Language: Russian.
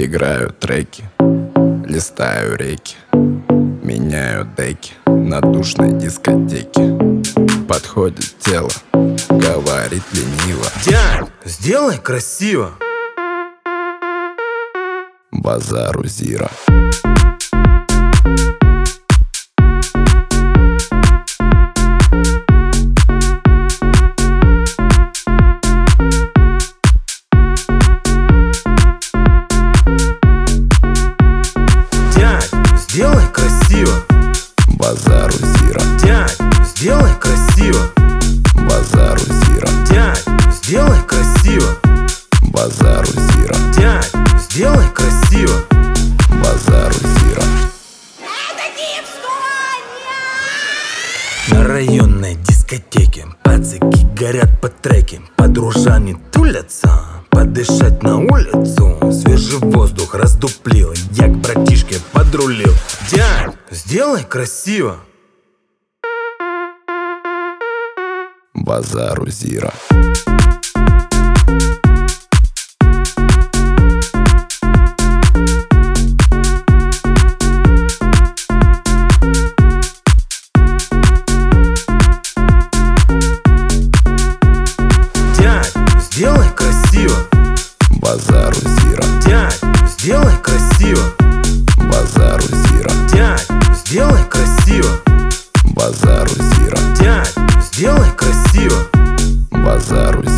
Играю треки, листаю реки, меняю деки на душной дискотеке. Подходит тело, говорит лениво: дядь, сделай красиво. Базару зира. Сделай красиво. Базару зира. Дядь, сделай красиво. Базару зира. Дядь, сделай красиво. Базару зира. Дядь, сделай красиво. Базару зира. На районной дискотеке пацаки горят по треке, подружане тулятся. Подышать на улицу, свежий воздух раздуплил. Я к братишке подрулил. Дядь, сделай красиво. Базару зира. Дядь, сделай красиво. Базару зира. Дядь, сделай красиво. Базару зира. Дядь, сделай красиво. Базару зира. Дядь, сделай красиво. Базару